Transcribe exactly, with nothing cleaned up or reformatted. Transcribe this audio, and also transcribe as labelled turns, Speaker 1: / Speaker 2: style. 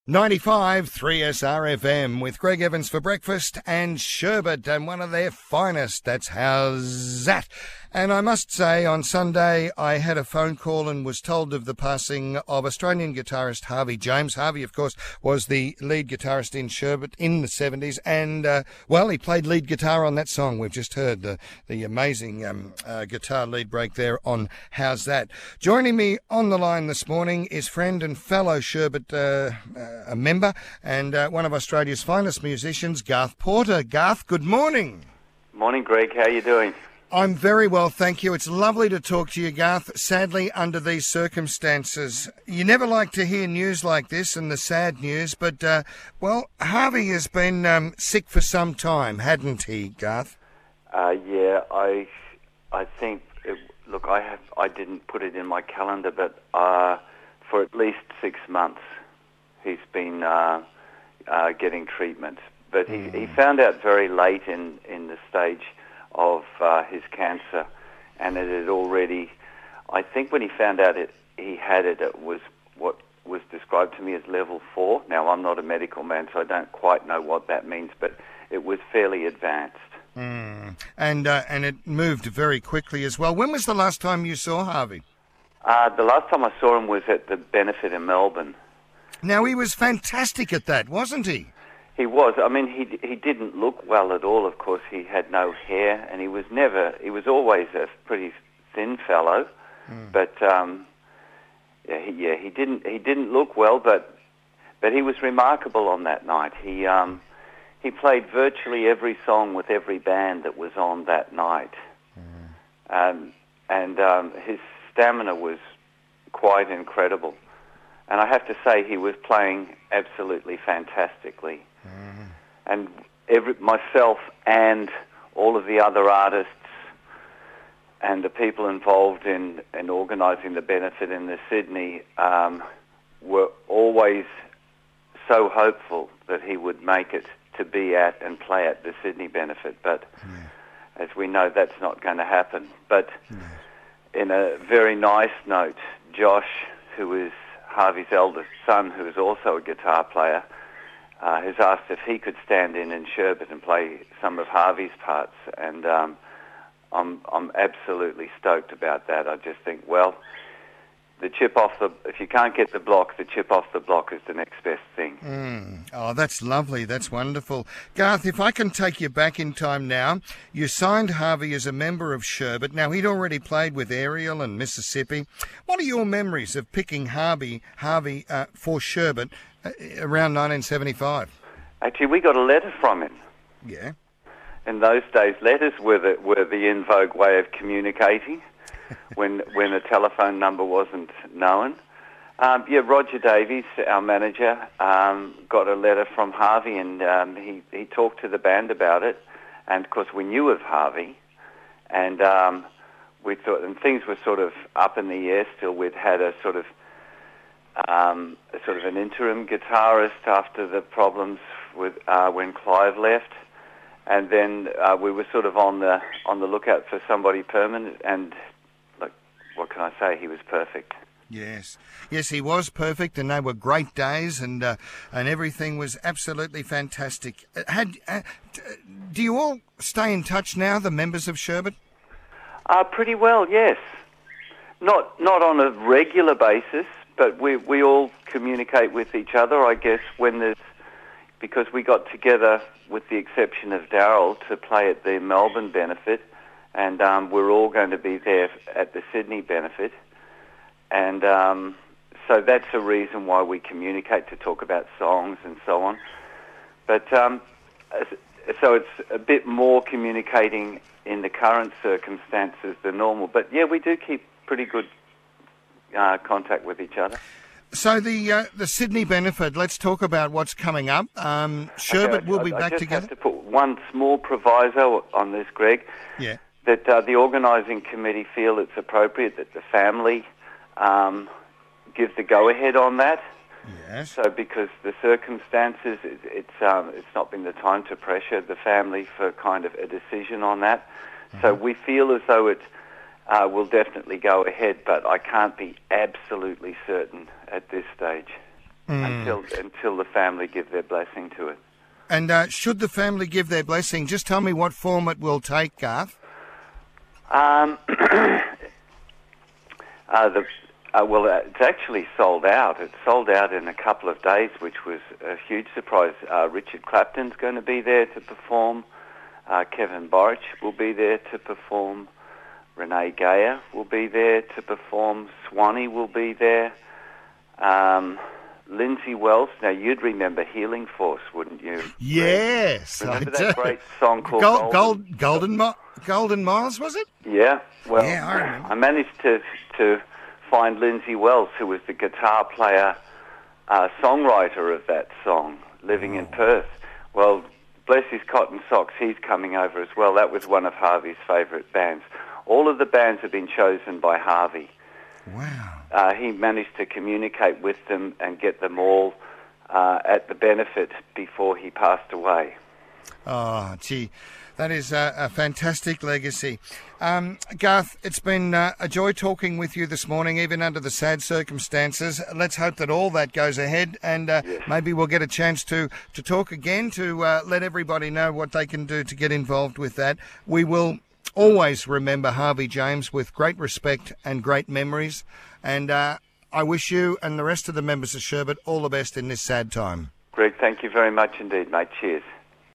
Speaker 1: ninety-five three S R F M with Greg Evans for breakfast and Sherbet and one of their finest. That's How's That? And I must say, on Sunday, I had a phone call and was told of the passing of Australian guitarist Harvey James. Harvey, of course, was the lead guitarist in Sherbet in the seventies. And, uh, well, he played lead guitar on that song. We've just heard the, the amazing um, uh, guitar lead break there on How's That? Joining me on the line this morning is friend and fellow Sherbet uh, uh, a member and uh, one of Australia's finest musicians, Garth Porter. Garth, good morning.
Speaker 2: Morning, Greg. How are you doing?
Speaker 1: I'm very well, thank you. It's lovely to talk to you, Garth. Sadly, under these circumstances, you never like to hear news like this and the sad news, but, uh, well, Harvey has been um, sick for some time, hadn't he, Garth?
Speaker 2: Uh, yeah, I I think, it, look, I have I didn't put it in my calendar, but uh, for at least six months he's been uh, uh, getting treatment. But he, mm. he found out very late in, in the stage of uh, his cancer, and it had already, I think when he found out it, he had it, it was what was described to me as level four. Now, I'm not a medical man, so I don't quite know what that means, but it was fairly advanced.
Speaker 1: Mm. And uh, and it moved very quickly as well. When was the last time you saw Harvey?
Speaker 2: Uh, the last time I saw him was at the benefit in Melbourne.
Speaker 1: Now, he was fantastic at that, wasn't he?
Speaker 2: He was. I mean, he he didn't look well at all. Of course, he had no hair, and he was never. He was always a pretty thin fellow, mm. but um, yeah, he, yeah, he didn't he didn't look well, but but he was remarkable on that night. He um, he played virtually every song with every band that was on that night, mm. um, and um, his stamina was quite incredible. And I have to say, he was playing absolutely fantastically. Mm. And every, myself and all of the other artists and the people involved in, in organising the benefit in the Sydney um, were always so hopeful that he would make it to be at and play at the Sydney benefit. But yeah. as we know, that's not going to happen. But yeah. in a very nice note, Josh, who is Harvey's eldest son, who is also a guitar player, uh, has asked if he could stand in in Sherbet and play some of Harvey's parts, and um, I'm I'm absolutely stoked about that. I just think, well, the chip off the if you can't get the block, the chip off the block is the next best thing.
Speaker 1: Mm. Oh, that's lovely. That's wonderful. Garth, if I can take you back in time now, you signed Harvey as a member of Sherbet. Now, he'd already played with Ariel and Mississippi. What are your memories of picking Harvey, Harvey uh, for Sherbet uh, around nineteen seventy-five?
Speaker 2: Actually, we got a letter from him.
Speaker 1: Yeah.
Speaker 2: In those days, letters were the, were the in vogue way of communicating. when when a telephone number wasn't known. Um, yeah, Roger Davies, our manager, um, got a letter from Harvey, and um, he, he talked to the band about it. And, of course, we knew of Harvey, and um, we thought, and things were sort of up in the air still. We'd had a sort of um, a sort of an interim guitarist after the problems with uh, when Clive left, and then uh, we were sort of on the on the lookout for somebody permanent. And what can I say? He was perfect.
Speaker 1: Yes, yes, he was perfect, and they were great days, and uh, and everything was absolutely fantastic. Had uh, do you all stay in touch now, the members of Sherbet?
Speaker 2: Uh, pretty well, yes. Not not on a regular basis, but we we all communicate with each other, I guess, when there's because we got together, with the exception of Darryl, to play at the Melbourne benefit. And um, we're all going to be there at the Sydney benefit. And um, so that's a reason why we communicate, to talk about songs and so on. But um, so it's a bit more communicating in the current circumstances than normal. But yeah, we do keep pretty good uh, contact with each other.
Speaker 1: So the uh, the Sydney benefit, let's talk about what's coming up. Um, Sherbet
Speaker 2: okay,
Speaker 1: will
Speaker 2: I,
Speaker 1: be
Speaker 2: I
Speaker 1: back
Speaker 2: just
Speaker 1: together.
Speaker 2: have to put one small proviso on this, Greg.
Speaker 1: Yeah.
Speaker 2: That uh, the organising committee feel it's appropriate that the family um, give the go-ahead on that.
Speaker 1: Yes.
Speaker 2: So because the circumstances, it, it's um, it's not been the time to pressure the family for kind of a decision on that. Mm-hmm. So we feel as though it uh, will definitely go ahead, but I can't be absolutely certain at this stage.
Speaker 1: mm.
Speaker 2: until until the family give their blessing to it.
Speaker 1: And uh, should the family give their blessing, just tell me what form it will take, Garth.
Speaker 2: Um, uh, the uh, well, uh, it's actually sold out. It's sold out in a couple of days, which was a huge surprise. Uh, Richard Clapton's going to be there to perform. Uh, Kevin Borich will be there to perform. Renee Geyer will be there to perform. Swanee will be there. Um, Lindsay Wells. Now, you'd remember Healing Force, wouldn't you?
Speaker 1: Yes,
Speaker 2: remember
Speaker 1: I
Speaker 2: that
Speaker 1: do.
Speaker 2: great song called
Speaker 1: Gold,
Speaker 2: Golden?
Speaker 1: Gold, Golden, Mo- Golden Miles, was it?
Speaker 2: Yeah. Well,
Speaker 1: Yeah, I remember.
Speaker 2: I managed to to find Lindsay Wells, who was the guitar player, uh, songwriter of that song, living in Perth. Well, bless his cotton socks, he's coming over as well. That was one of Harvey's favourite bands. All of the bands have been chosen by Harvey.
Speaker 1: Wow.
Speaker 2: Uh, he managed to communicate with them and get them all uh, at the benefit before he passed away.
Speaker 1: Oh, gee, that is a, a fantastic legacy. Um, Garth, it's been uh, a joy talking with you this morning, even under the sad circumstances. Let's hope that all that goes ahead, and uh,
Speaker 2: Yes.
Speaker 1: maybe we'll get a chance to, to talk again to uh, let everybody know what they can do to get involved with that. We will always remember Harvey James with great respect and great memories, and uh, I wish you and the rest of the members of Sherbet all the best in this sad time.
Speaker 2: Greg, thank you very much indeed, mate. Cheers.